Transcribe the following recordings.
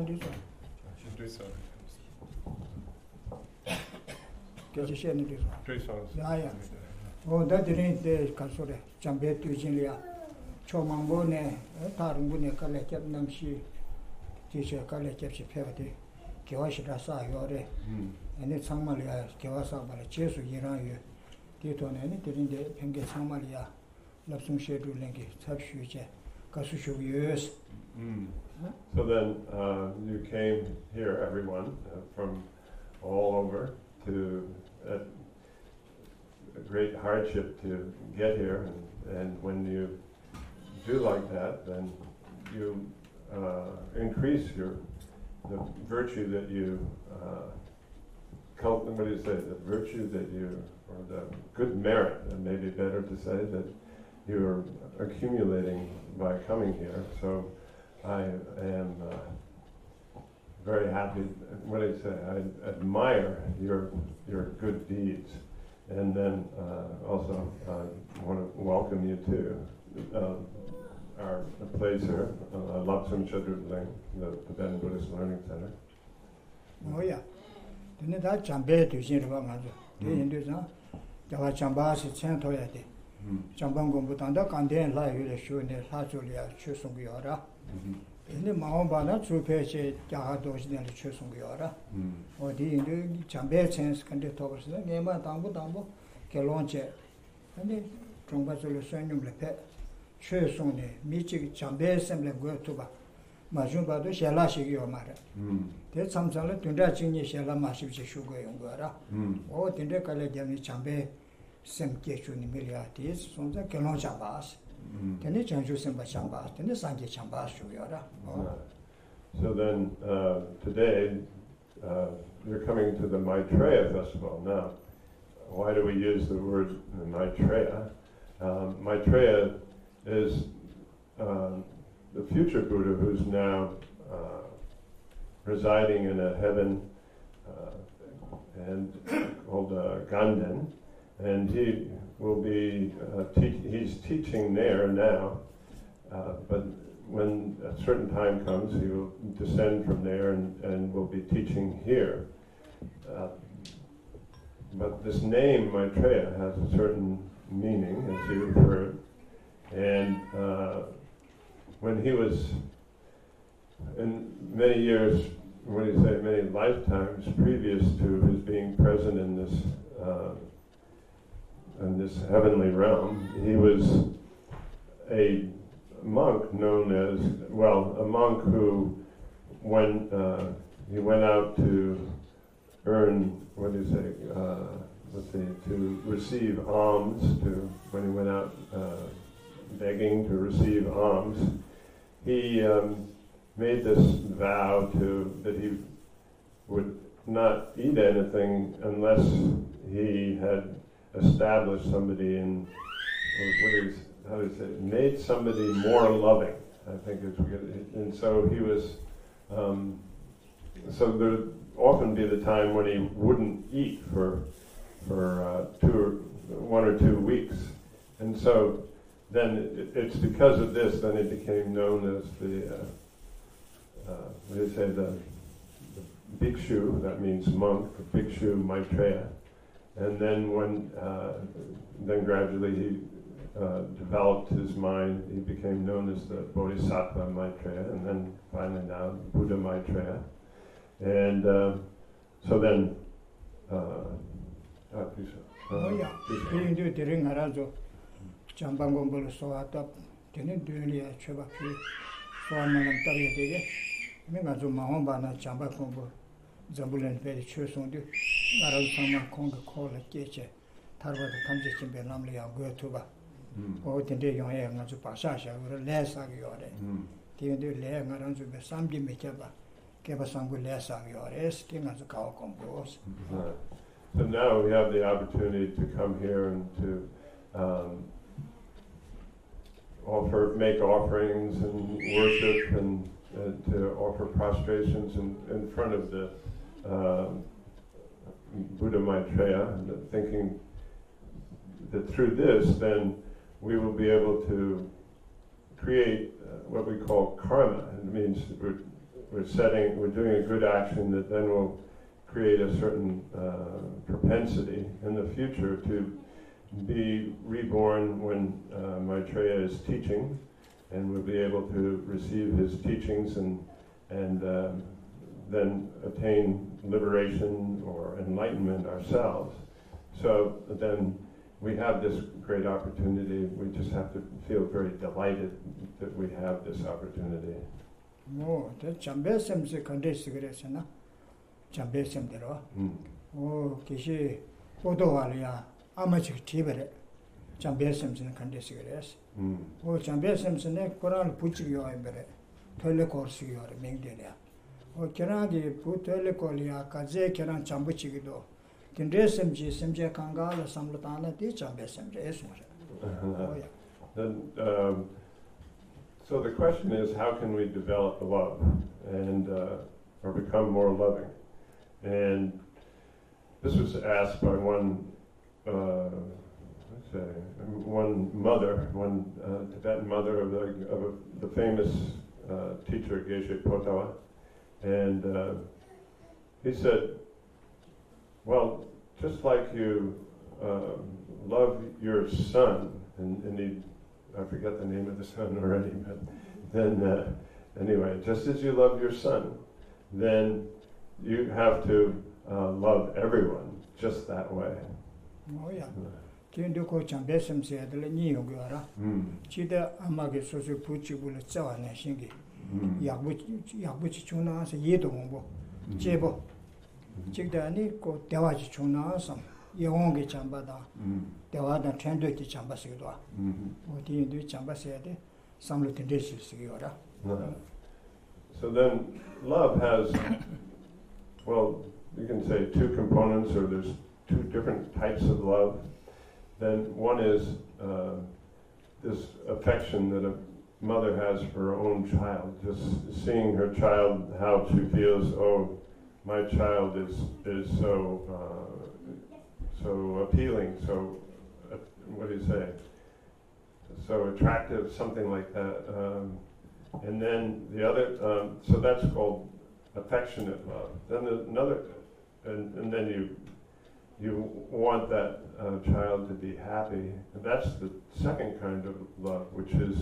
건디죠. Drisol. 계시는 데서. Drisol. 야야. 다들이 때 가서래. 잠배 뛰진이야. 초망보네 다른 분에 갈래접 남시 뒤에 갈래접시 펴거든. 교화시라서 요래. 아니 정말이야. 교화사 말 제수 일하여. 뒤도네는 들인데 평계 정말이야. 납송셰를 랭게 잡슈제. 가수쇼유스. So then you came here, everyone, from all over to at a great hardship to get here, and when you do like that, then you increase the virtue that you what do you say? The virtue that you, or the good merit, and maybe better to say that you are accumulating by coming here. So I am very happy. What do you say? I admire your good deeds, and then also I want to welcome you to our place here, Lapsam Chadurling, the Tibetan Buddhist Learning Center. Oh yeah. 근데 다 잠배 되시는 거 맞아. 대인도서 제가 잠바시 centro야 돼. 잠방 공부단다 간된 라이를 쇼네 사줄이야 추송이어라. 근데 마음바나 주페시 자하도시는 추송이어라. 어디 인도 잠배 센스 근데 더버스 내가 당부 결론체. 근데 정바줄을 선님을 배 추송네 미치 잠배 셈을 거투바. 마중바도 샬라시기요 말아. 대 참상을 든다 진이 샬라 마십지 쇼고 용거라. 든데 칼레jam이 잠배 셈께주니 밀리아티스 손자 결혼 잡아스. 근데 전주 셈바 잡아스. 근데 상계 잡아스 쇼요라. So then today you're coming to the Maitreya festival. Now, why do we use the word Maitreya? Maitreya is the future Buddha who's now residing in a heaven and called Ganden, and he will be he's teaching there now, but when a certain time comes, he will descend from there and will be teaching here. But this name Maitreya has a certain meaning, as you've heard, and when he was in many years, what do you say, many lifetimes previous to his being present in this heavenly realm, he was a monk known as, a monk who, when he went out to earn, what do you say, to receive alms, when he went out begging to receive alms, he made this vow that he would not eat anything unless he had established somebody in, made somebody more loving, I think it's good. And so he was, so there would often be the time when he wouldn't eat for 1 or 2 weeks. And so then it's because of this, then it became known as the bhikshu, that means monk, bhikshu Maitreya. And then then gradually he developed his mind, he became known as the Bodhisattva Maitreya, and then finally now Buddha Maitreya. And so then, 잠방공부를 쏘았다. 되는 dünya çöbakü soğanların tabiye 되게. 내가 좀 마음바나 잠방공부 잠불은 베리 최송도 나라도 상마 공부 콜을 깨체. 타르바도 탐지심 베남리야 고투바. 어딘데 용해 가지고 바샤샤 우리 레사기 요래. 뒤에 레 가는 좀 삼지 메켜봐. 개바상고 레사기 요래. 스팅아서 가고 공부. So now we have the opportunity to come here and to make offerings and worship and to offer prostrations in front of the Buddha Maitreya, thinking that through this then we will be able to create what we call karma. It means we're doing a good action that then will create a certain propensity in the future to be reborn when Maitreya is teaching, and we'll be able to receive his teachings and then attain liberation or enlightenment ourselves. So then we have this great opportunity. We just have to feel very delighted that we have this opportunity. Oh, the Chambesem is a condition. Chambesem there. Oh, Kishi, Odoalia, Amateur Tibere. Chambesem in a condition. Oh, Chambesem is a Koran Puchio Ibere, Telecorsi or Mingdelia. Oh, Keragi, Putelecolia, Kaze, Keran Chambuchido. Kindresem G, Semja Kangala, Samlatana, the Chambesem. So the question is, how can we develop love and or become more loving? And this was asked by one Tibetan mother of the famous teacher Geshe Potawa, and he said, "Well, just like you love your son," and I forget the name of the son already, but then anyway, just as you love your son, then you have to love everyone just that way. Oh yeah. Kindu ko Chambesem se adle ni yogara. Chida amage sosu puchi bula tsawa na shingi. Yakbuchi chuna sa yedo ngbo. Jebo. Chigda ni ko dewaji chuna sam. Yewonge chambada. Dewada tendo ki chamba sigdwa. Oti indu chamba se ade samlo tendeshi sigora. So then love has, well, you can say two components, or there's two different types of love. Then one is this affection that a mother has for her own child, just seeing her child, how she feels, oh, my child is so appealing, so, what do you say, so attractive, something like that. And then the other, so that's called affectionate love. Then there's another, and then you want that child to be happy. And that's the second kind of love, which is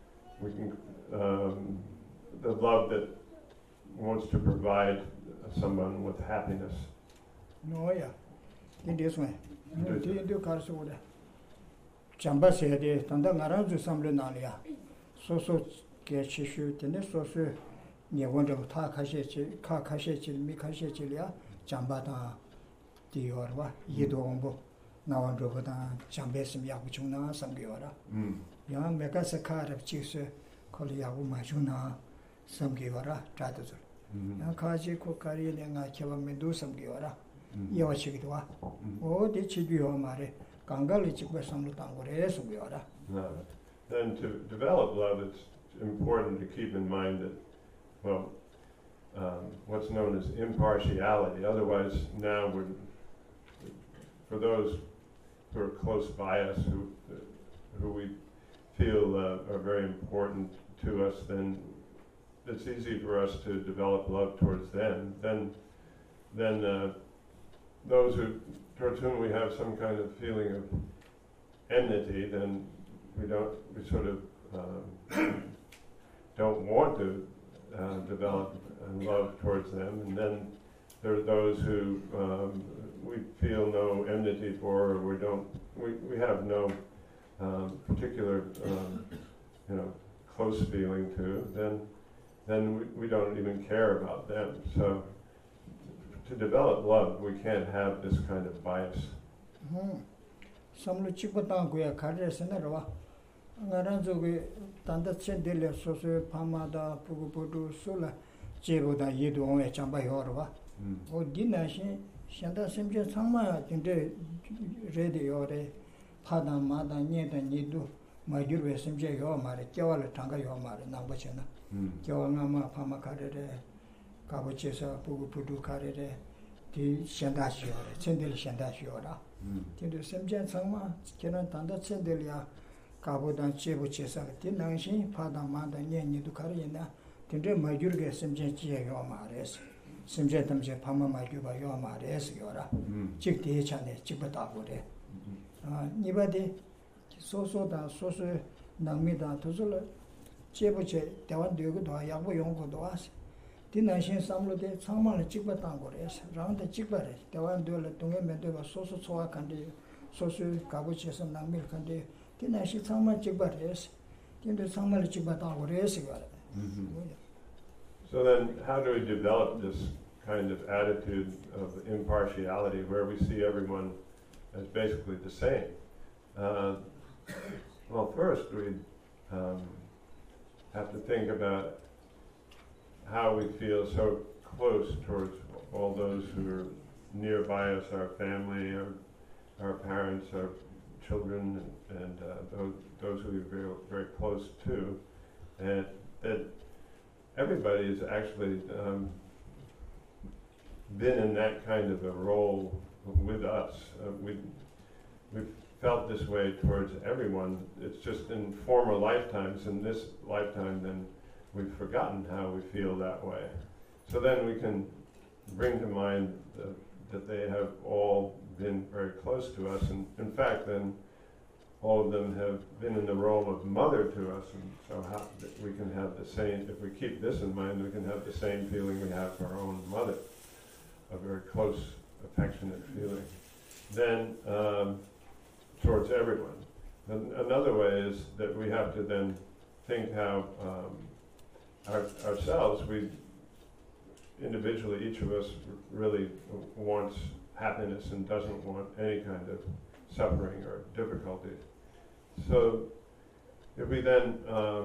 the love that wants to provide someone with happiness. No, yeah. In this way. Do Karsuda. Chamba said, Tanda Naranzu Samlunalia. So get Chishu, Teneso, you want to talk Hashechi, Mikashechilia, Chambata, Diorva, Yidombo, now on Robodan, Chambesim Yabuchuna, Samgiora. Young Megasakar of Chis, Koliabu Majuna, Samgiora, Tratus. Kaji Kokari and I kill Medu Samgiora. Yawachigwa. Oh, the Chibu Mare, Kangali Chikwa Samutangore, Sugiora. Then to develop love, it's important to keep in mind that, well, what's known as impartiality. Otherwise, now for those who are close by us, who we feel are very important to us, then it's easy for us to develop love towards them. Then those towards whom we have some kind of feeling of enmity, then we sort of don't want to develop love towards them. And then there are those who we feel no enmity for, or we have no particular close feeling to. Then we don't even care about them. So to develop love, we can't have this kind of bias. Samlu chikotang kuya kare senarwa. Ngaranzo tanda chendele soso pamada pugupudu sula jeboda yedu onwe chamba yorwa. O dinashi shanda semje sangma tinde rede yore pada mada nyeda nidu majurwe semje yo mare kyawala tanga yo mare nambachena. Kyawanga pama karere kabochesa pugupudu karere di shandashi yore chendele shandashi yora. Tinde semje sangma kenan tanda chendelia kabodan chebochesa di nangshi pada mada nye nidu karena 근데 마주르게 심지에 요 말에서 심지에 담제 밤만 마주가 요 말에서 요라 직대에 차네 집었다 그래 니바데 소소다 소소 남미다 도sol을 제부제 대원 되고도 야부 용고도 와서 디나신 삼로데 상만을 찍었다 그래서 라운드 찍바래 대원 되를 동에 면도가 소소 소화한데 소소 가부치에서 남미를 간데 디나신 상만 찍바래서 근데 상만을 찍었다 그래서 So then, how do we develop this kind of attitude of impartiality where we see everyone as basically the same? Well, first we have to think about how we feel so close towards all those who are nearby us, our family, our parents, our children, and those who we feel very close to, and that everybody has actually been in that kind of a role with us. We've felt this way towards everyone. It's just in former lifetimes. In this lifetime, then we've forgotten how we feel that way. So then we can bring to mind that they have all been very close to us, and in fact, then all of them have been in the role of mother to us, and so we can have the same, if we keep this in mind, we can have the same feeling we have for our own mother, a very close, affectionate feeling. Then, towards everyone. And another way is that we have to then think how ourselves, we individually, each of us really wants happiness and doesn't want any kind of suffering or difficulty. So if we then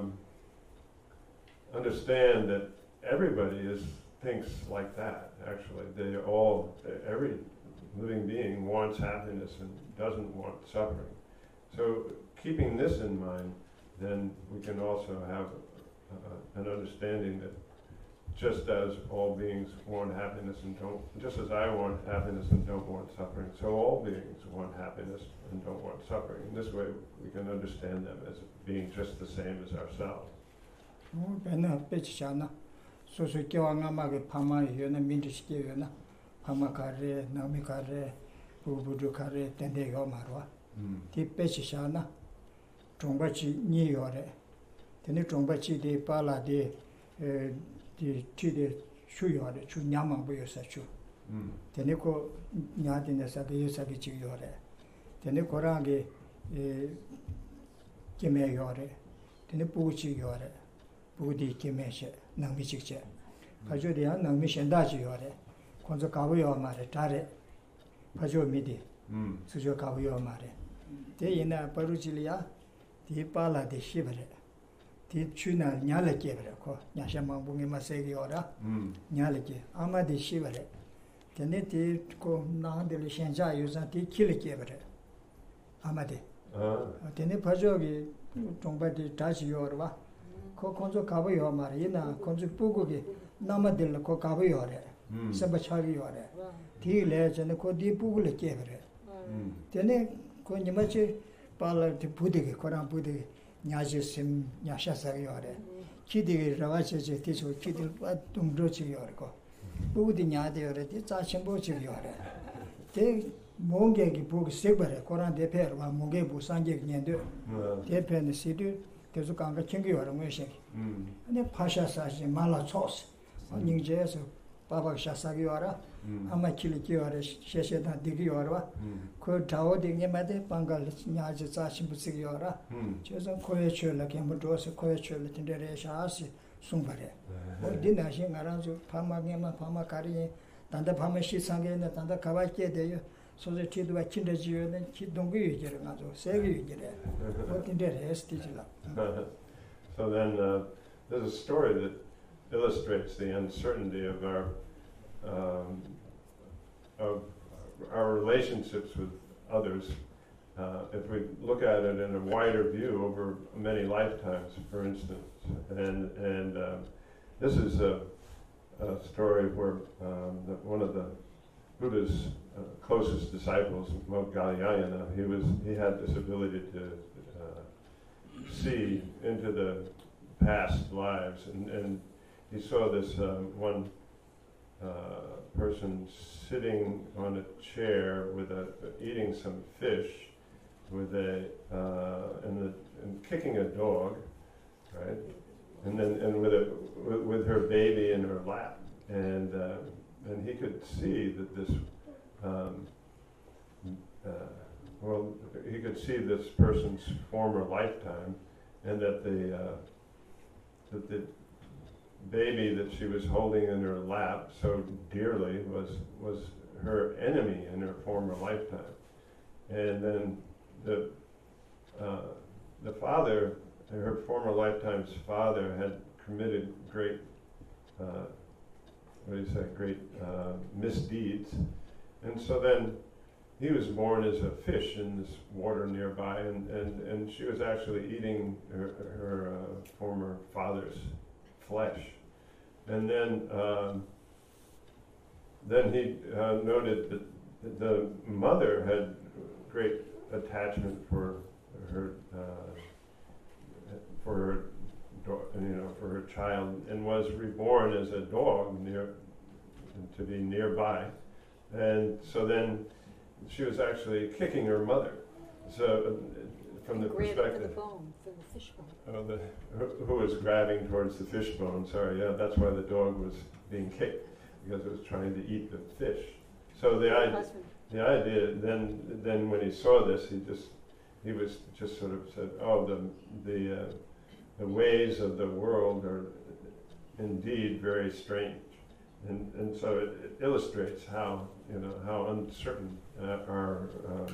understand that everybody thinks like that, actually, every living being wants happiness and doesn't want suffering. So keeping this in mind, then we can also have an understanding that just as all beings want happiness and just as I want happiness and don't want suffering, so all beings want happiness and don't want suffering. In this way, we can understand them as being just the same as ourselves. Di shuyore, chu nyamangbo yosa chu. Tene ko nyadine sake yosake chik yore. Tene korangi kime yore. Tene pugu chik yore. Pugu di kime she, nangmi chik che. Pajo di ya nangmi shenda chik yore. Konzo kawu yo mare, tare. Pajo midi. Sujo kawu yo mare. Te ina paru chili ya, di pala di shibare. Di chuna nyala kebre ko nyasha mambungi masegi ora nyala ke amadi shibare tene ti ko nahandele shenja yuza ti kile kebre amadi tene pajogi tongba di tachi yorwa ko konzo kabu yo mare ina konzo pugugi namadel ko kabu yore sabachagi yore ti le jene ko di pugule kebre tene ko nimachi pala di budigi koran budigi nyāji sim nyāsha sāgi yore, kīdi rāvāchi tīchū kīdi dōngdō chīgi yore ko, būgdi nyādi yore, tī tsā chīmbō chīgi yore. Tē mōngi ki būgi sīgbare, Koran tē pē rwa mōngi bū sāngi ki nyendō, tē pē nī sīdū, tē sū kānga kīngi yore mō shēki. Nē pāshā sāshi māla chōs, nīng jē sū pāpāk shā sāgi yore, 아마 길기 여래 셰셰다 되기 여러 그 다오딩에 마데 방갈 냐지 자신부스기 여라 저선 코에 줄라게 뭐도서 코에 줄을 tinde래 샤시 숭바래 어디 나신 가라서 파마게만 파마가리 단다 파마 시상게나 단다 가바께 돼요 소제 티도가 친데지요는 기동기 얘기를 가지고 세기 얘기래 어딘데 에스티지라. So then there's a story that illustrates the uncertainty of our relationships with others. If we look at it in a wider view over many lifetimes, for instance, and this is a story where one of the Buddha's closest disciples, Moggallana, he had this ability to see into the past lives, and he saw this one person sitting on a chair with eating some fish with and kicking a dog, right? And then with her baby in her lap, and he could see that this he could see this person's former lifetime, and that the baby that she was holding in her lap so dearly was her enemy in her former lifetime. And then the father, her former lifetime's father, had committed great misdeeds, and so then he was born as a fish in this water nearby, and she was actually eating her former father's flesh. And then he noted that the mother had great attachment for her child, and was reborn as a dog to be nearby. And so then she was actually kicking her mother. So from the perspective, for the bone, for the fish bone. Who was grabbing towards the fish bone? Sorry, yeah, that's why the dog was being kicked, because it was trying to eat the fish. So the idea then when he saw this, he was just sort of said, oh, the ways of the world are indeed very strange. And so it illustrates how uncertain our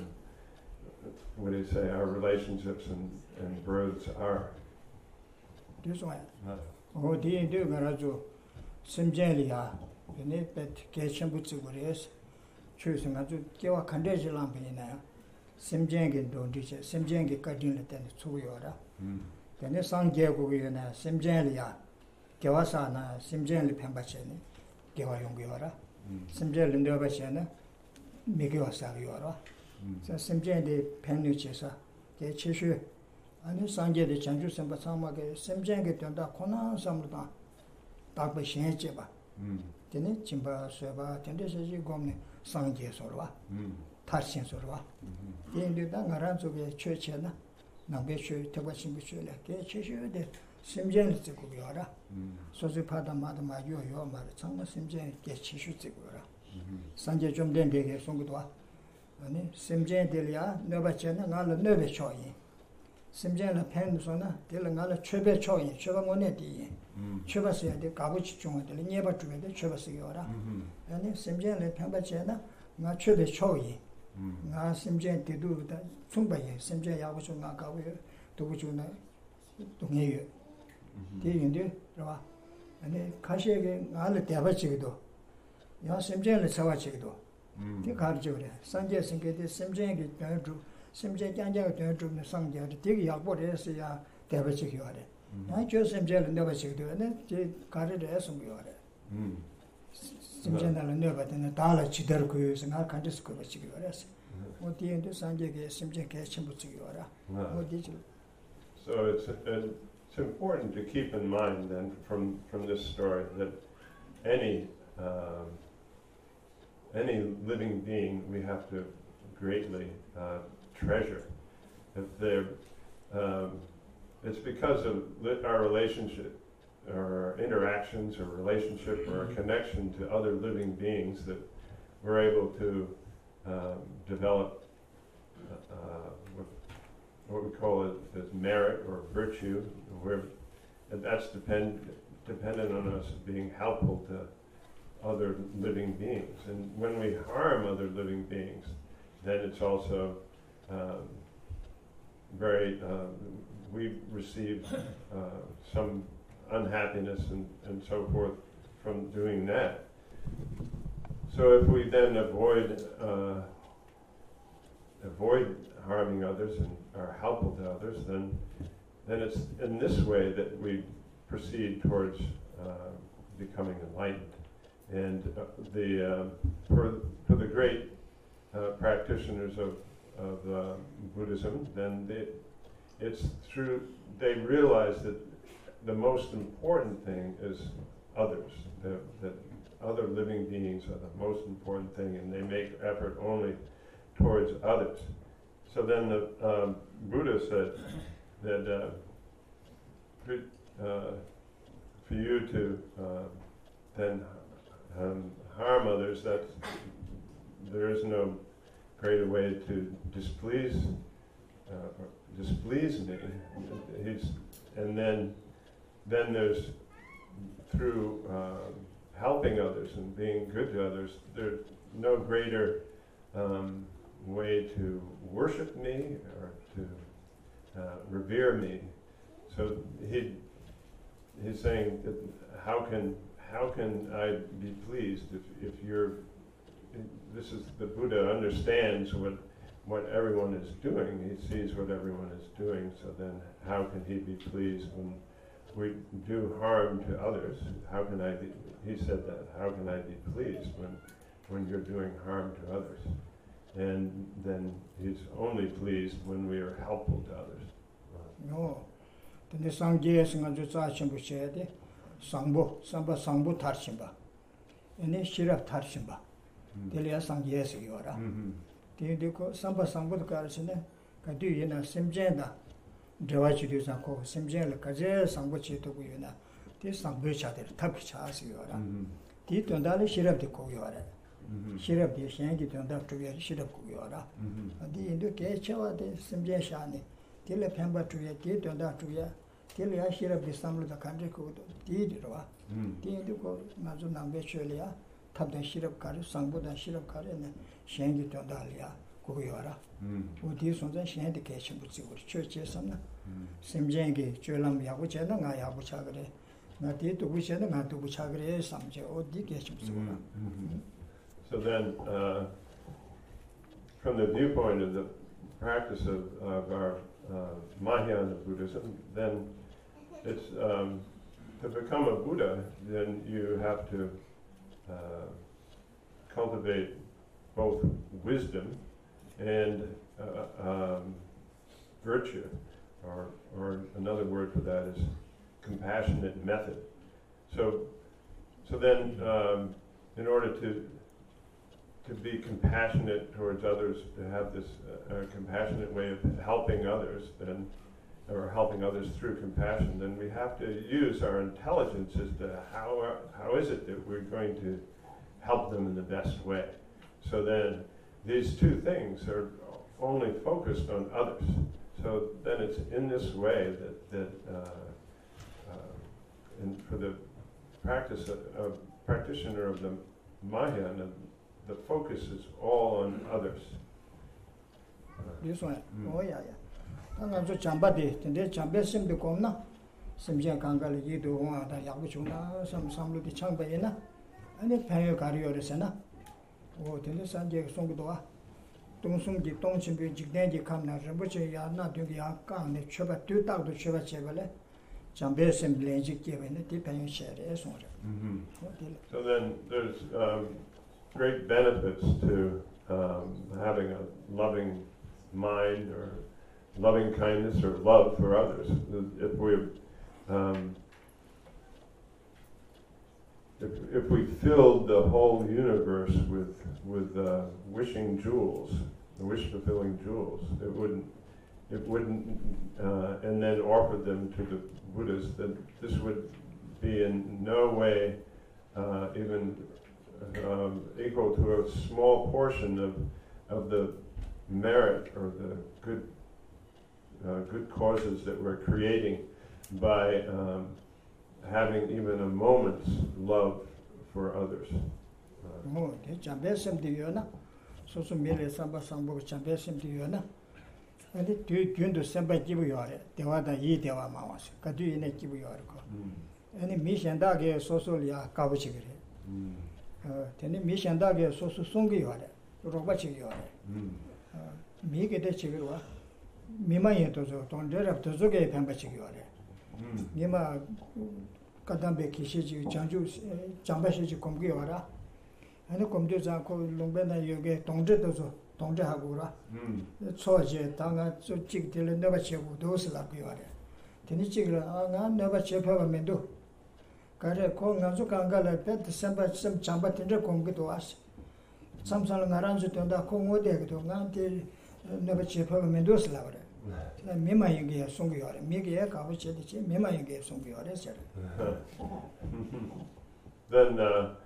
our relationships and births are. This one. Oh, the do garajo simjelia. Bene bet keshen butsugures. Choosing a Kiwa Kandejilam Bina. Simjang don't teach it. Simjang cutting it and Tsuyora. Then the son gave Guyana, Simjanlia, Kiwasana, Simjanli Pembacheni, Kiwa Yungiora, Simjal in the Bachena, Miguel Saviora. So Simjan de Penuchesa, the Chishu, and the Sanje the Chanjus and Basama, Simjan get on the Kona Samda, Dagba Shencheba. Then it Chimba Seba, Tendesi Gomni, Sanje Sorva, Tarsin Sorva. Then the Dangaranzo church. Nambeshu Tabashimbushula, Chishu, the Simjan Ziguara. So the Padamada Mayo, Maratama Simjan, get Chishu Zigura. Sanja Jumden de Songua. Simjan Delia, Novachana, Nala Nova Choi. Simjan Pensona, Delangala Chebe Choi, Chevamoneti. Chevasi, the Gabuch Chung, the Neba to the Chevasiora. And Simjan Pembachana, not Chebe Choi. Nga Simjan to do that. Sumbaye, Simjan Yagusu Nagawe, to which you know, to hear you. And then Kashi, all the Tabachido. Ya Simjan is Sawachido. The Karjura, Sanja Sinke, Simjan get down to Simjan Janja to the Sanja, the Tig Yapo is ya Tabachikure. I chose Simjan never chido, and then they carried the Esumure. Simjan never than a dollar Chidercus and our country's Kubachikures. What do you do, Sanjay? Simjan Kachimbuchiora. What did you? So it's important to keep in mind then from this story that any living being we have to greatly treasure. If they're, it's because of our relationship, our interactions, or relationship, or a connection to other living beings that we're able to develop what we call it as merit or virtue, and that's dependent on us being helpful to other living beings. And when we harm other living beings, then it's also we receive some unhappiness and so forth from doing that. So if we then avoid harming others and are helpful to others, then it's in this way that we proceed towards becoming enlightened. And for the great practitioners of Buddhism, then they realize that the most important thing is others, that other living beings are the most important thing, and they make effort only towards others. So then the Buddha said that for you to then harm others, that there is no greater way to displease me. And then there's through helping others and being good to others, there's no greater way to worship me or to revere me. So he's saying that how can I be pleased if you're, this is, the Buddha understands what everyone is doing. He sees what everyone is doing, so then how can he be pleased when we do harm to others? How can I be, he said that, how can I be pleased when you're doing harm to others? And then he's only pleased when we are helpful to others. No. Then sangye singa ju cha chimbu chede sangbo tarchimba. Ene shirap tarchimba. Delia sangye se yora. De ko samba sangbo ka sine ka du yena semjenda dewa chi du san ko semjen le ka je sangbo chi to gu yena. De sangbo cha de tab cha se yora. Di ton dal shirap de ko yora. Shirap de shen gi ton da to yera shirap ko yora. Di indu ke chawa de semjen sha ne. Tile pemba tuya, ti donda tuya, tile ya shirab di samlu da kandri ko ti dirwa. Ti indi ko nazu nambe chöliya, tabda shirab kari, sangbu da shirab kari, shengi donda liya kukuyora. U di sonzan shengi kechin butsi uri, chö che samna. Simjengi chölam yagu che na nga yagu chagre, nga ti dugu che na nga dugu chagre samje, u di kechin butsi uri. So then, from the viewpoint of the practice of our Mahayana Buddhism, then it's to become a Buddha, then you have to cultivate both wisdom and virtue, or another word for that is compassionate method. So then, in order to be compassionate towards others, to have this compassionate way of helping others, then, or helping others through compassion, then we have to use our intelligence as to how is it that we're going to help them in the best way. So then these two things are only focused on others. So then it's in this way that and for the practitioner of the Mahayana, the focus is all on others. This one, oh yeah. I'm going to jamba de jamba sim de komna, simja kangal yidu da yabuchuna, some lu de chamba ina, and the payo cario resena. Oh, then the sanje songdoa. Dongsum di dongchim bi jigden di kamna, rebuche ya na du ya kang ne choba tu tag do choba chebele. Jamba sim lenji given the payo share es on. So then there's great benefits to having a loving mind or loving kindness or love for others. If we filled the whole universe with wishing jewels, the wish-fulfilling jewels, it wouldn't, and then offered them to the Buddhas, then this would be in no way even equal to a small portion of the merit or the good causes that we're creating by having even a moment's love for others. Tene mi shandage sosu songi yore, roba chigi yore. Mi gede chigirwa, mima yento zo, tondera tozo ge pemba chigi yore. Nima kadambe kishi ji janju jamba shi ji komgi yora. Ane komde za ko lungbe na yoge tongde tozo, tongde hagura. Choje tanga zo chig tele neba chegu dosi la yore. Tene chigira nga neba chepa mendo. 가래 고 ngazu kangal pet December some chamba tendre komgi to as samsal ngaranju tonda ko ngode to ngante never chepa mendos lavre mema yenge songi yore mege ka bu chedi che mema yenge songi yore ser then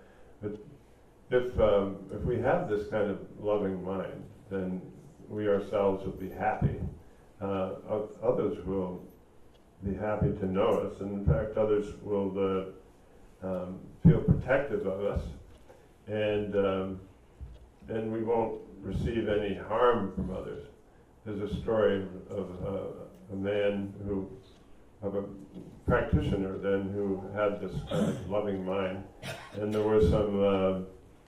if we have this kind of loving mind, then we ourselves will be happy. Others will be happy to know us, and in fact others will feel protective of us, and we won't receive any harm from others. There's a story of a man of a practitioner then who had this kind of loving mind, and there were some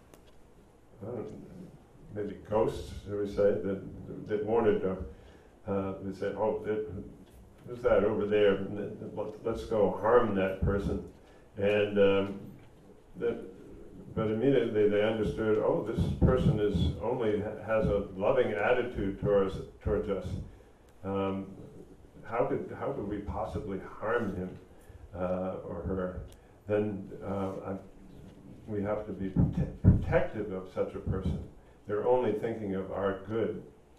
maybe ghosts, shall we say, that wanted to. They said, "Oh, who's that over there? Let's go harm that person." And but immediately they understood, oh, this person has a loving attitude towards us. How could we possibly harm him or her? Then we have to be protective of such a person. They're only thinking of our good.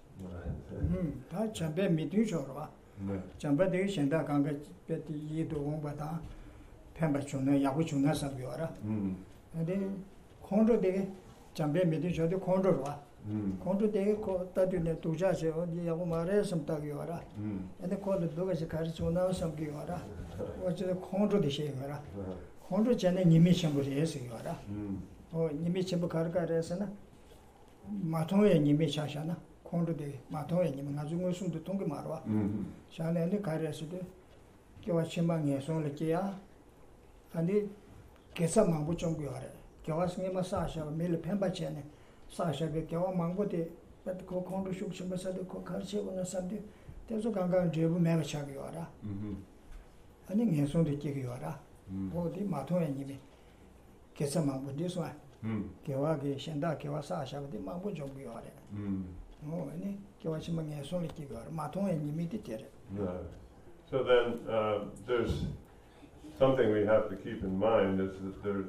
다 참배 미드 줘라. 참배 되게 신다 강가 배티 이도 공부다. 펜바 주는 야구 주는 사람이어라. 근데 콘도 되게 참배 미드 줘도 콘도 와. 콘도 되게 코 따드네 도자세 어디 야구 말에 섬다기어라. 근데 콘도 누가지 가르쳐 나와 섬기어라. 어제 콘도 되시어라. 콘도 전에 님이 전부를 해서요라. 님이 전부 가르가래서나 마통에 님이 샤샤나 콘도데 마통에 님 나중에 숨도 통게 말와. 샤네데 가래서도 교와 침방에 손을 끼야. 아니 계산 망부 좀 교하래. 교와 승에만 사샤 매일 펜바체네. 사샤게 교와 망고데 그 콘도 숙심에서도 그 가르쳐보는 사람들 계속 강강 제부 매가 차기요라. 아니 녀손도 끼기요라. 어디 마통에 님이 계산 망부 뒤서 교와게 신다 교와 사샤게 망부 좀 교하래. 아니 교와 심방에 손을 끼고 마통에 님이 되래. So then there's something we have to keep in mind is that there's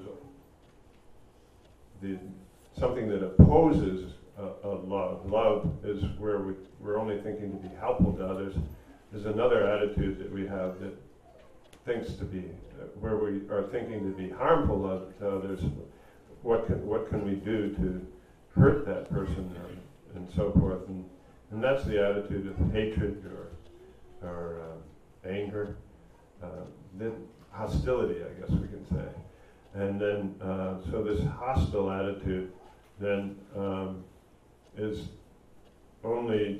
something that opposes love. Love is where we're only thinking to be helpful to others. There's another attitude that we have that thinks to be where we are thinking to be harmful to others. What can we do to hurt that person and so forth? And that's the attitude of hatred or anger, then hostility, I guess we can say. And then so this hostile attitude then is only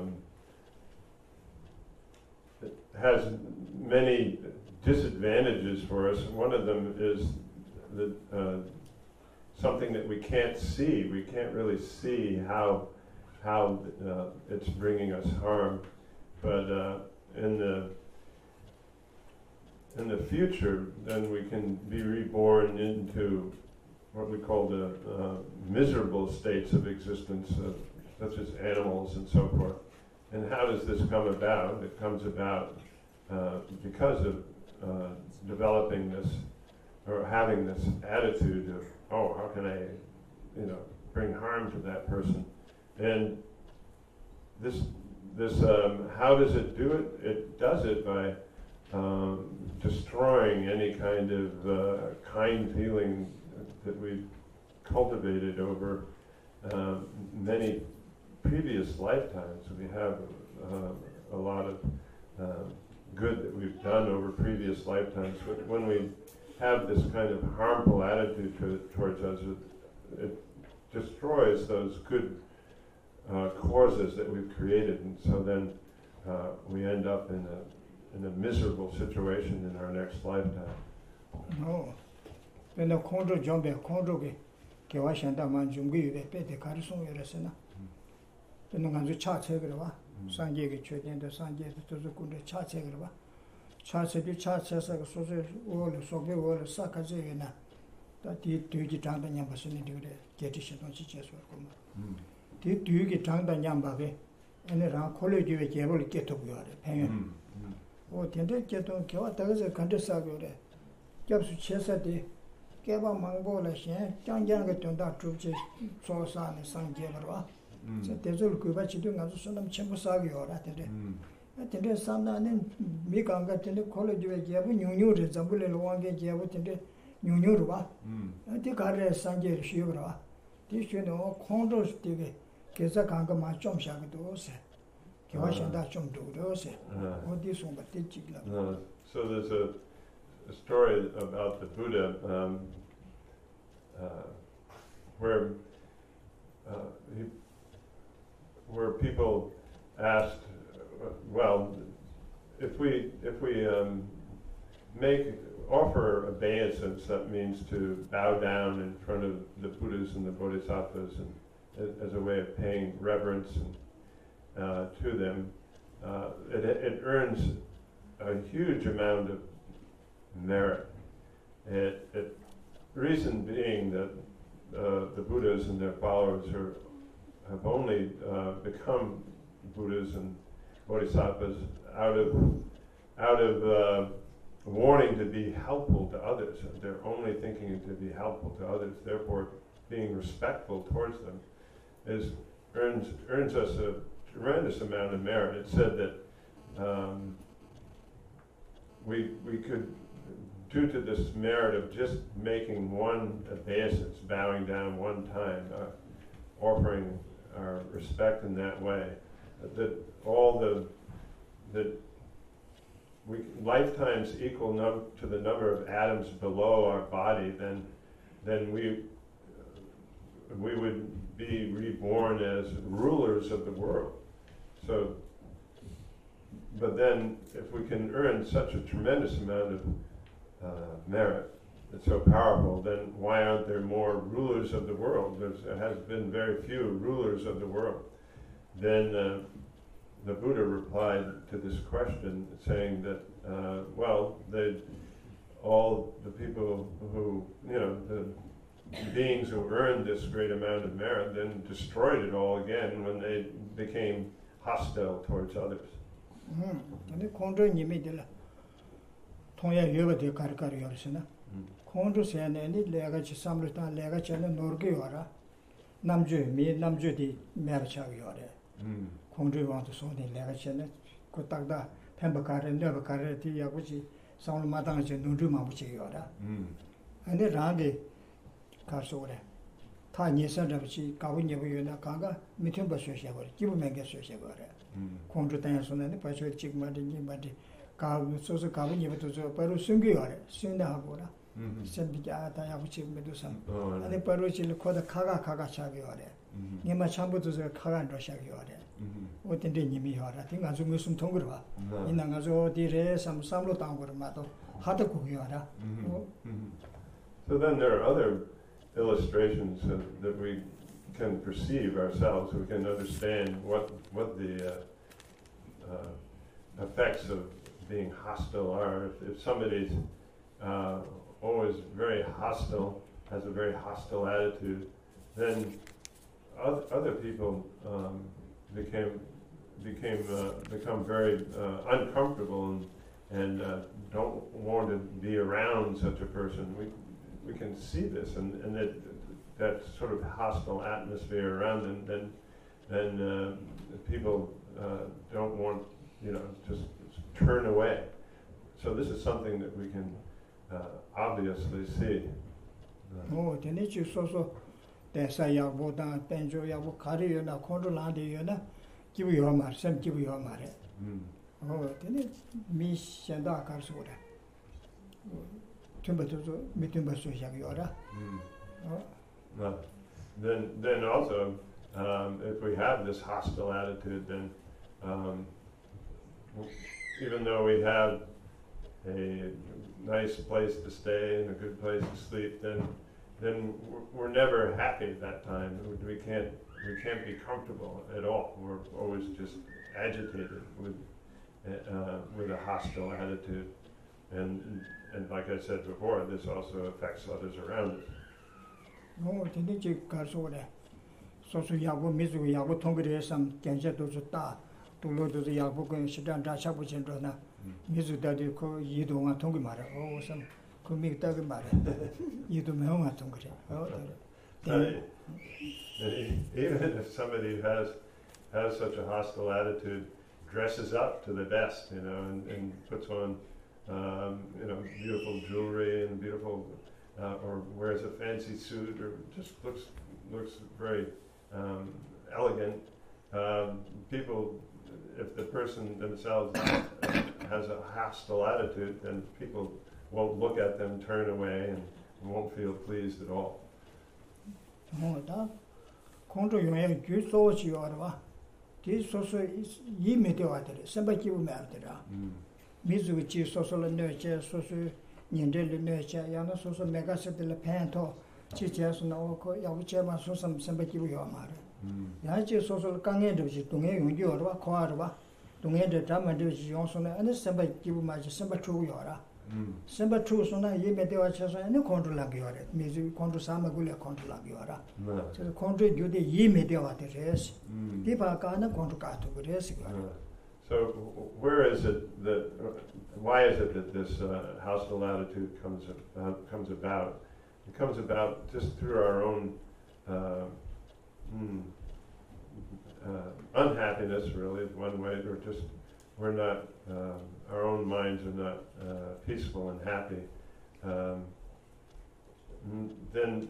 it has many disadvantages for us. One of them is that something that we can't see. We can't really see how it's bringing us harm. But in the future, then we can be reborn into what we call the miserable states of existence, such as animals and so forth. And how does this come about? It comes about because of developing this or having this attitude of, oh, how can I, bring harm to that person? And this how does it do it? It does it by destroying any kind of kind feeling that we've cultivated over many previous lifetimes. We have a lot of good that we've done over previous lifetimes. But when we have this kind of harmful attitude towards us, it destroys those good causes that we've created, and so then we end up in a miserable situation in our next lifetime. No, when the control jump, control ke wa shanda man jumgi de pe de kar song yeresena. When the ganzu cha che grwa, sanje ge chöden de sanje de tozu kunde cha che grwa. Cha che bi cha che sa so o le so ge o le sa ka je na. Da di du ji tang da nyam ba sene de ge ti shi don chi che so ko ma. Di du gi tang da nyam ba ge ene ra khole ji ve je bol ke to bu yare. Pen. O tende ke to ke wa da ge kan de sa ge re. 접수 채서디 개바 망보라 신 장장가 돈다 주지 소사네 상제버와 저 대졸 그바치도 가서 손님 전부 사기요라 되데 근데 산나는 미강 같은 콜레지에 제부 뉴뉴를 잡을래 로왕게 제부 근데 뉴뉴로 봐 어디 가래 상제 쉬어라 디슈노 콘도스 되게 계사 강가 맞좀 샤기도 오세 개와신다 좀 도로세 어디 손바 떼지라 So there's a story about the Buddha where people asked, well, if we offer obeisance, that means to bow down in front of the Buddhas and the Bodhisattvas, and as a way of paying reverence to them, it earns a huge amount of merit. Reason being that the Buddhas and their followers have only become Buddhas and Bodhisattvas out of wanting to be helpful to others. They're only thinking to be helpful to others. Therefore, being respectful towards them earns us a tremendous amount of merit. It said that we could, due to this merit of just making one obeisance, bowing down one time, offering our respect in that way, that lifetimes equal to the number of atoms below our body, then we would be reborn as rulers of the world. So, but then if we can earn such a tremendous amount of merit, it's so powerful, then why aren't there more rulers of the world? There has been very few rulers of the world. Then the Buddha replied to this question saying that, all the people who, the beings who earned this great amount of merit then destroyed it all again when they became hostile towards others. 근데 콘도님이들 통야 여버데 가르가르 열으시나 콘도세네니 내가 지삼르다 내가 전에 노르게 와라 남주디 메르차기 와래 콘도와도 손에 내가 전에 그 딱다 펜바카레 너바카레 뒤야고지 상르마당에 눈주마 붙이기 와라 근데 라게 가서래 다 니선잡지 가분여부여나 가가 밑에 버셔셔 버려 기분맹게 셔셔 버려 콘도 단서는 빠져 찍마든지 마디 가부 소소 가분여부터 저 바로 숨겨요래 신나하고라 선비자 다야부치 메두산 아니 바로 질 코다 가가 차기요래 니마 참부터 저 가가 러셔기요래 어떤데 님이 요라 딩가 좀 무슨 통그러 봐 이나가서 디레 삼삼로 당거마도 하도 고기요라 So then there are other illustrations that we can perceive ourselves, we can understand what the effects of being hostile are. If somebody's always very hostile, has a very hostile attitude, then other people become very uncomfortable and don't want to be around such a person. We can see this, and that sort of hostile atmosphere around them, then people don't want, just turn away. So this is something that we can obviously see. 되네 주소서 대사야보다 벤조야보 가리요나 콘돌란데요나 기부요 말, 샘 기부요 말에. 되네 미션다 가르소라. Then also, if we have this hostile attitude, then even though we have a nice place to stay and a good place to sleep, then we're never happy at that time. We can't be comfortable at all. We're always just agitated with a hostile attitude, and like I said before, this also affects others around us. 되게 가서래. 소소 야고 미주 야고 통그레삼 견제도 좋다. 돌로도 야고 그 시단 다샤부 전도나 미주다디 그 이동아 통기 말아. 참 kumiktaga mare. Yidu meonga tungre. Even if somebody has such a hostile attitude, dresses up to the best, and puts on, beautiful jewelry and beautiful, or wears a fancy suit, or just looks very elegant. People, if the person themselves has a hostile attitude, then people won't look at them, turn away, and won't feel pleased at all. Semba true sona ye metewa chesa ne control la giore music control sama gule control la giora so control jude ye metewa de res dipa ka na control ka to res so why is it that this hostile attitude comes about? It comes about just through our own unhappiness, really, one way, or just we're not, our own minds are not peaceful and happy. Then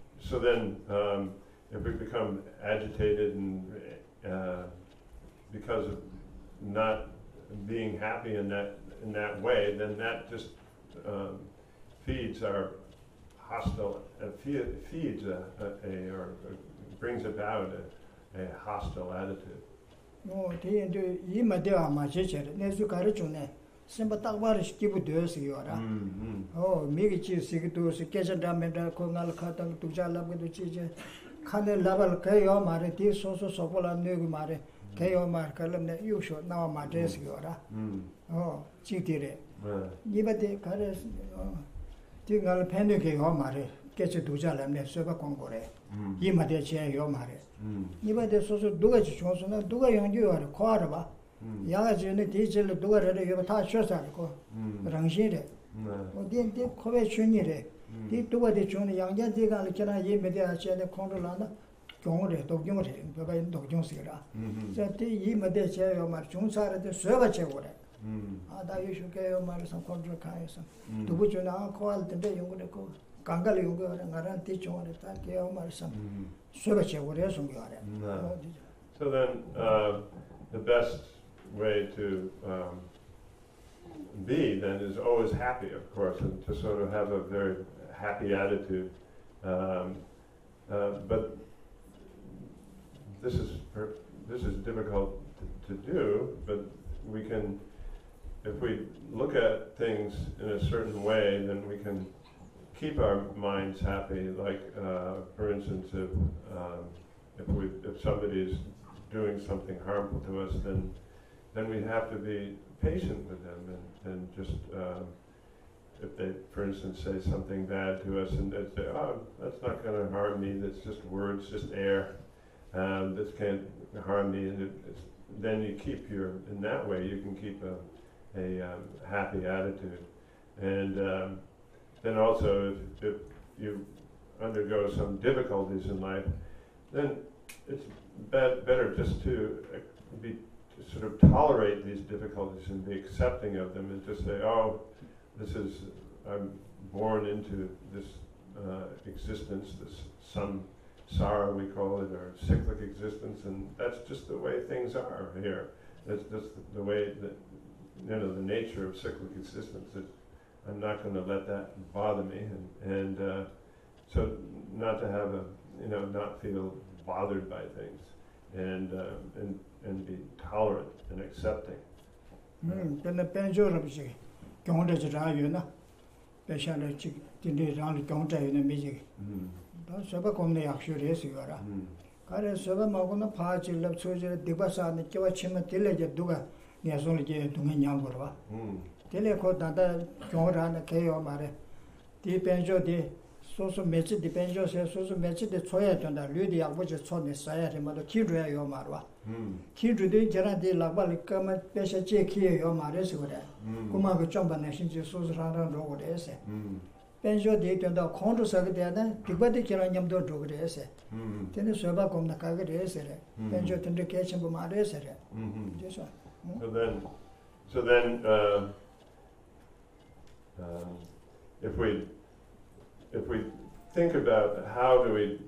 if we become agitated and because of not being happy in that way, then that just feeds our hostile, feeds or brings about a hostile attitude. No, the Yimadea Majicher, Nezukaricune, Simbatawarish Kibu Dosiora. Oh, Migichi Sigitus, Kazadameda, Kongal Katan, Tujala with the Chiche, Kane Laval Kayo Mare, Soso Sopola Nugumare, Kayo Markalam, you should now Madesiora. Oh, Chitire. Yibate Kares, Tingal Penduke Homare, Ketcha Tujalam, Seba Congore, Yimade Che Yomare. Yibate Soso Duga Chonsona, Duga Yangu or Quaraba, Yaga teacher Duga, you have touched yourself, Rangire. Then they Kove Chunire. They do what they chun young Yantiga, Cana Yimade Che the Condolana, Jongre, Dogjore, Dogjonsira. So they Yimade Che or Marchunsara, the server Chevore. Ada you should get your some contract. To which you now call the day you would go. Kangal you go and guarantee you on the tank, some service. So then, the best way to be then is always happy, of course, and to sort of have a very happy attitude. But this is difficult to do, but we can. If we look at things in a certain way, then we can keep our minds happy. Like, for instance, if somebody is doing something harmful to us, then we have to be patient with them and just if they, for instance, say something bad to us, and they say, "Oh, that's not going to harm me. That's just words, just air. This can't harm me." And then you keep in that way you can keep a happy attitude. And then also if you undergo some difficulties in life, then it's better just to sort of tolerate these difficulties and be accepting of them, and just say, oh, I'm born into this existence, this samsara we call it, or cyclic existence, and that's just the way things are here. That's just the way that, the nature of cyclic existence. I'm not going to let that bother me, and so not to have not feel bothered by things, and be tolerant and accepting. Then the penjo rabji, Gonda Jayuna, Peshana Chick, Tindi Rani Gonda in the music. Don't Saba Comne actually is you are. Kare Saba Magona Pachi, Love Soldier, Dibasa, and Kawachima Tilla Duga. Yes, only doing Yangurva. Telecota, Joran, Kayo Mare, Deep Enjo de 소소 매치 디펜저세 소소 매치 데 초야 된다 류디 약보지 초네 사야리 모두 키르야 요 말와 키르데 저한테 라발이 까마 빼셔 제키에 요 말에서 그래 고마고 좀 받는 신지 소소라는 로고데세 펜저 데 된다 콘도서게 되다 디바데 저런 냠도 도그데세 되는 소바 공나 가게데세 펜저 된데 개침 뭐 말에서 그래서 So then if we think about how do we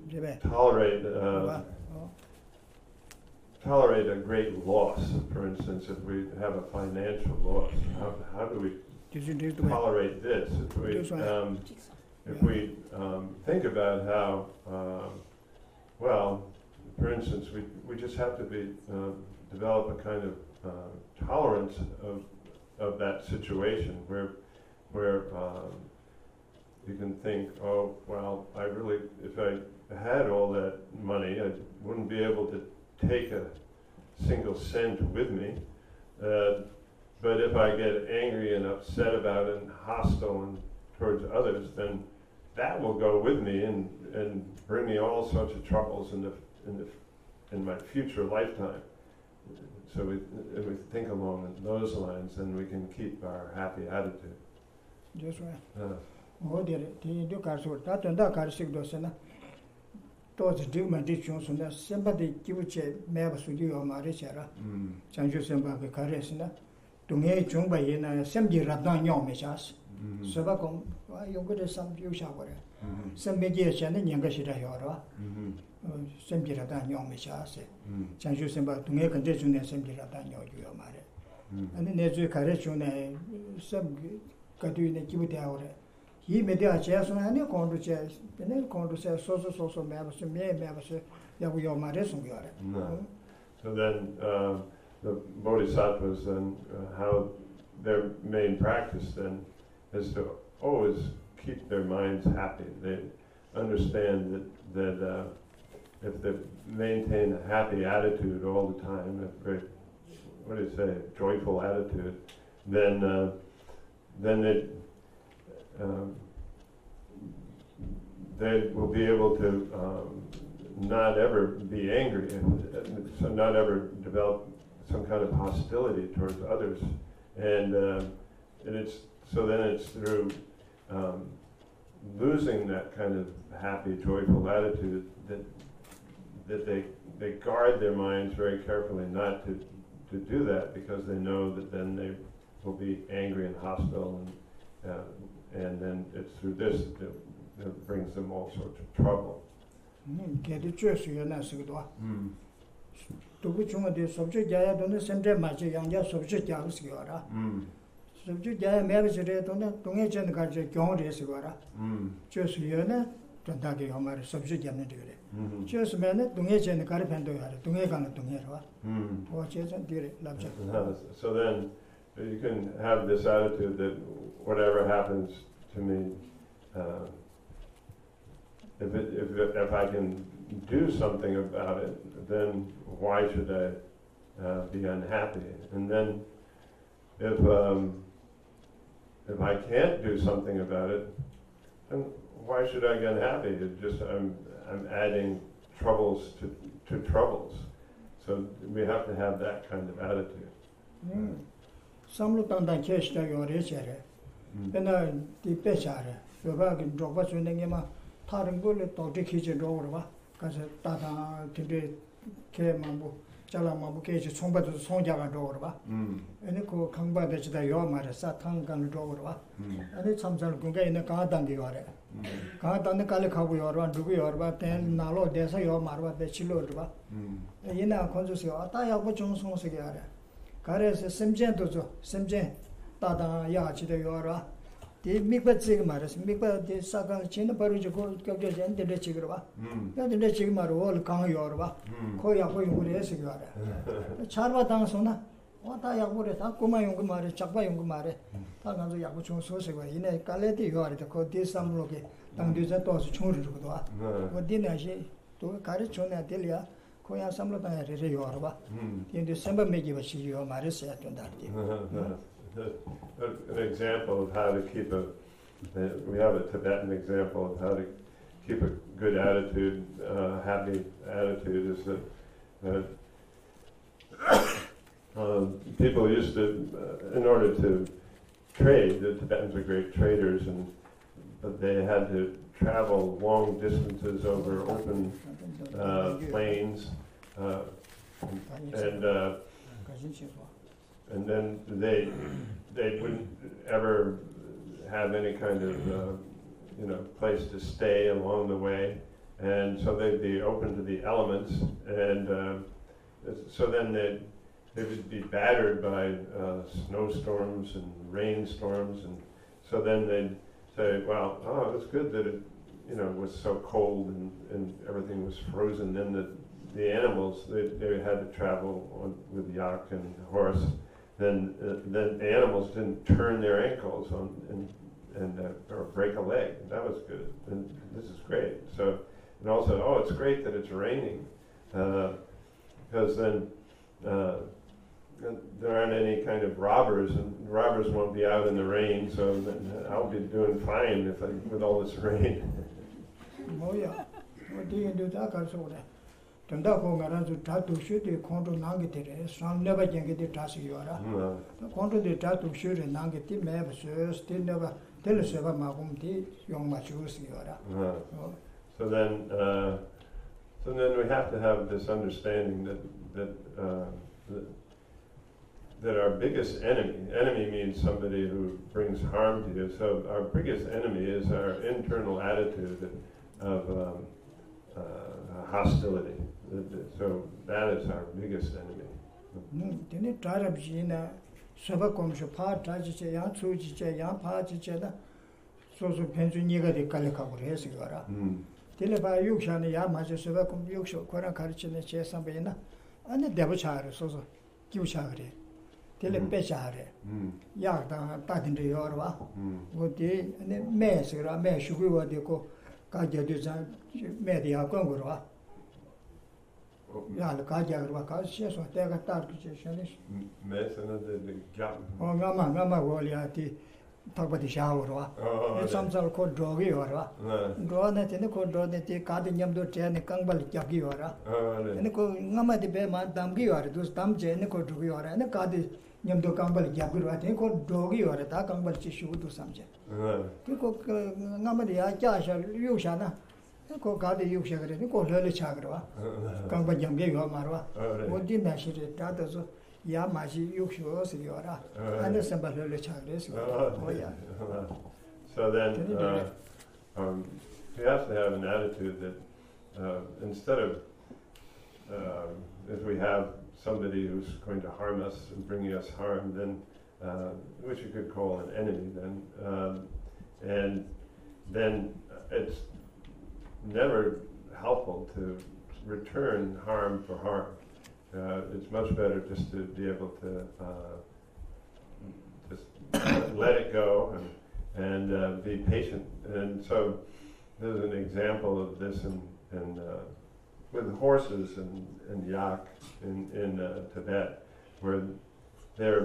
tolerate a great loss, for instance, if we have a financial loss, how do we tolerate this? If we think about how, well, for instance, we just have to develop a kind of tolerance of that situation where you can think, oh, well, if I had all that money, I wouldn't be able to take a single cent with me. But if I get angry and upset about it and hostile and towards others, then that will go with me and bring me all sorts of troubles in my future lifetime. So if we think along those lines, then we can keep our happy attitude. That's right. Oh, dear, do carso, that and that carsic dosena. Those do my dictions on that sympathy give Mabas with you or Marichera. Sanju Semba Caresina. To me, Jumba in a Semdi Radan Yomishas. Sabacom, you got some view shower. Some mediation in Yangashira Yora. Semdi Radan Yomishas. Sanju Semba to make a condition and Semdi Radan Yomare. And then there's a caressune, some Kadu give it out. He made a chess on any conduces, and then conduces social members, members, Yabu Maris. So then the Bodhisattvas, then how their main practice then is to always keep their minds happy. They understand that if they maintain a happy attitude all the time, a very, what do you say, joyful attitude, then they will be able to not ever be angry and so not ever develop some kind of hostility towards others. And it's through losing that kind of happy, joyful attitude that they guard their minds very carefully not to do that, because they know that then they will be angry and hostile, and then it's through this that brings them all sorts of trouble. Get the church, you're not so good. To which one of the subject I don't know, send much young subject yours, you are. Subject I marriage rate on that, don't get the country, John is you are. Just you know, don't take your marriage subject. Just a minute, don't get the carpenter, don't get on to hear. Watch it and do it. So then you can have this attitude that whatever happens to me, if I can do something about it, then why should I be unhappy? And then if I can't do something about it, then why should I get unhappy? It's just I'm adding troubles to troubles. So we have to have that kind of attitude. Some look on the case that you're rich. And the Peshare, the bag in Dropas in the Yama, Tarangulo, Toti Kitchen over, because Tata today came Jalamabu cage, Somba to Sonjaga Dorva, and it could come by the Yoma, Satan and Dorva, and it's sometimes Gunga in the Garden Diore. Garden the Calico or one to be or what then Nalo Desa Yoma, the Chilodva. You know, conscious, I have what Johnson cigar. Cares is some gen. Tata Yachi the Yora. The Mikba Sigmaris, Mikba the Saka Chin Parujo, and the Chigrava. Not the Chigmar, all Kang Yorva, Koya Hoyura. Charva Dansona, what I have worried, Akuma Yungumare, Chapa Yungumare, Taganzo Yakuchun Sosiva, in a Caleti Yori, the Code some look, and do that was Churudua. What dinner she to Carichona Delia, Koya Samlota Yorva. In December, maybe what she Maris at that. An example of how to keep a We have a Tibetan example of how to keep a good attitude, happy attitude, is that people used to, in order to trade, the Tibetans are great traders, but they had to travel long distances over open plains, and then they wouldn't ever have any kind of place to stay along the way, and so they'd be open to the elements, and so then they would be battered by snowstorms and rainstorms, and so then they'd say, well, it's good that it was so cold and everything was frozen. Then the animals, they had to travel with yak and horse. Then the animals didn't turn their ankles or break a leg. That was good. And this is great. So, and also, it's great that it's raining, because then there aren't any kind of robbers, and robbers won't be out in the rain. So then I'll be doing fine with all this rain. Oh yeah, what do you do that? Tunda ko ngaran su tatu shu de konto nangi tere sam never jengi de tasi yora konto de tatu shu de nangi ti me so still never tell us about magum ti yong ma chu si yora. So then we have to have this understanding that our biggest enemy means somebody who brings harm to you. So our biggest enemy is our internal attitude of hostility. So that is our biggest enemy. Dene tarab jina soba komsho pa taji che yang chu ji che yang pa ji che da so penju niga de kale ka gore se gara. Dele ba yuksha ne ya ma je soba kom yuksho koran karche ne che sam be na ane debo chare so kiu chare. Dele pe chare. Ya ta din de yor wa. Wo de ne me se ra me shu wa de ko ka je de za me de ya kon go wa. Yeah, the Kaja Kasia, so take a target. Mason of the gap. Oh, Mamma, Woliati, talk about the shower. It's some sort of called Drogi or draw that in the code, draw that the Cardinum do Chen, the Kangbal Jagi or and the Nama de Bema Damgi or those Damje and the code Drogi or and the Cardinum do Kambal Jagi, I think called Drogi or a Kambal Chishu to some jet. You cook Namadi Ajasha, Yushana. Ko gade yukshagre ni ko lele chagrwa kangba jamge yo marwa odi nashi re ta so ya maji yuksho se yora ane samba lele chagre so yeah. So then we have to have an attitude that instead of if we have somebody who's going to harm us and bringing us harm, then which you could call an enemy then, and then it's never helpful to return harm for harm. It's much better just to be able to just let it go and be patient. And so there's an example of this with horses and yak in Tibet, where they're,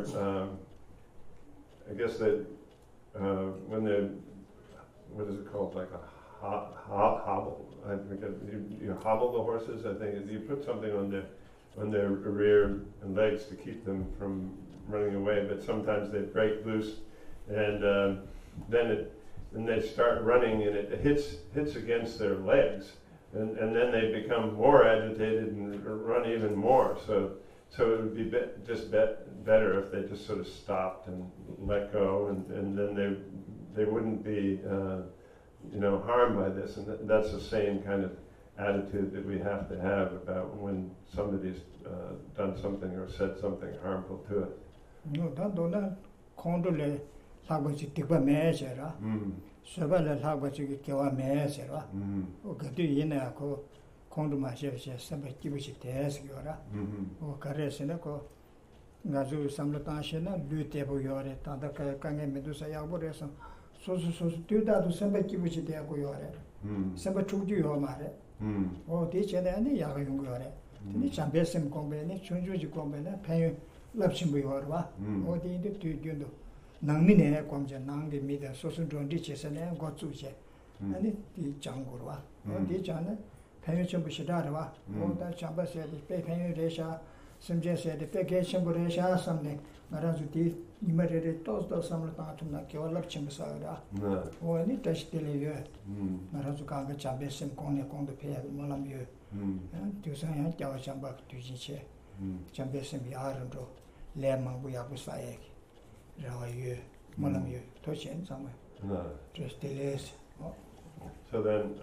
I guess that when they're, what is it called, like a hobble. I think you hobble the horses. I think you put something on their rear and legs to keep them from running away. But sometimes they break loose, and then they start running, and it hits against their legs, and then they become more agitated and run even more. So it would be better if they just sort of stopped and let go, and then they wouldn't be harmed by this, and that's the same kind of attitude that we have to have about when somebody's done something or said something harmful to us. No, that don't condole lagochi tikba measure. Sabala lagochi kiwa measure. Okay, yina ko condoma sheshe sabaki bichi tes yora. O karesena ko ngazu samlatan shena lutebo yore tanda kange medusa yaboresa. So do that to somebody which they are going. Somebody told you your mother. Oh, teacher, and the young girl. The champion company, Chunju company, pay Lapshim Yorwa, or the two, 낭민에 광제 낭게 미다 소순존디 제선에 고추제 아니 이 장고로와 어디 전에 편유 전부 시다르와 뭐다 잡아서야 돼 편유래샤 심제서야 돼 빼게 심부래샤 섬네 나라주디 이마레레 또도 섬을다 좀나 겨울럽 침사라 오니 다시들이요 나라주 가가 잡에심 공내 공도 패야 몰람요 두상야 자와 잠바 두지체 잠베심 야른도 레망부야 부사에 라와요 몰람요 도신 상마 다시들레스 So then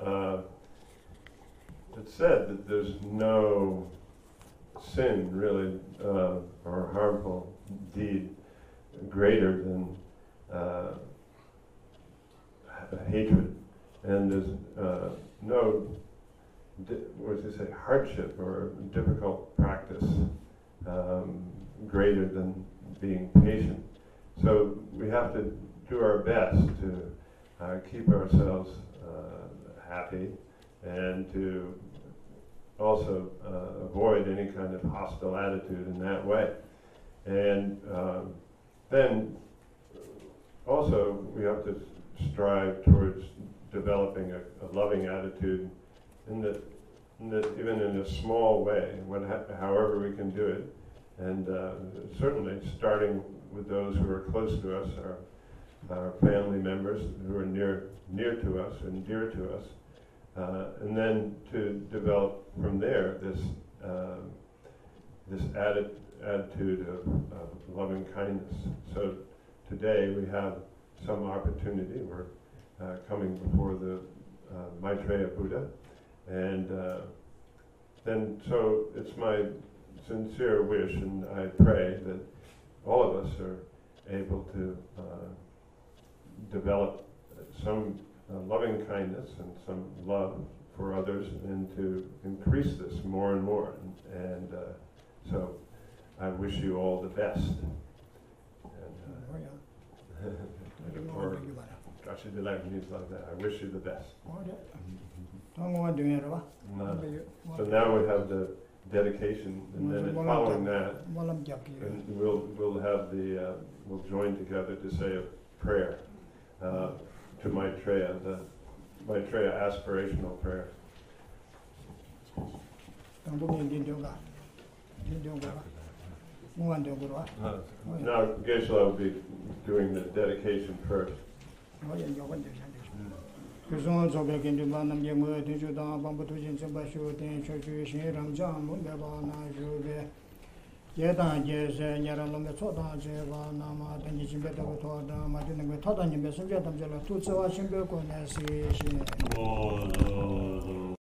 it's said that there's no sin really or harmful deed greater than hatred, and there's no what does it say, hardship or difficult practice greater than being patient. So we have to do our best to keep ourselves happy and to also avoid any kind of hostile attitude in that way. And then also we have to strive towards developing a loving attitude in that even in a small way, however we can do it. And certainly starting with those who are close to us, our family members who are near to us and dear to us. And then to develop from there this attitude of loving kindness. So today we have some opportunity. We're coming before the Maitreya Buddha, and then so it's my sincere wish, and I pray that all of us are able to develop some loving kindness and some love for others, and to increase this more and more. And so I wish you all the best. And or actually, the language means like that. I wish you the best. So now we have the dedication, and then following that, and we'll have we'll join together to say a prayer to Maitreya, the Maitreya aspirational prayer. Now Geshe-la will be doing the dedication first. 예단 제세 냐랑놈에 초단 제바 나마 던지 진배도 도다 마주는 거 토단 님배 순제 담절로 투츠와 신배권에 시시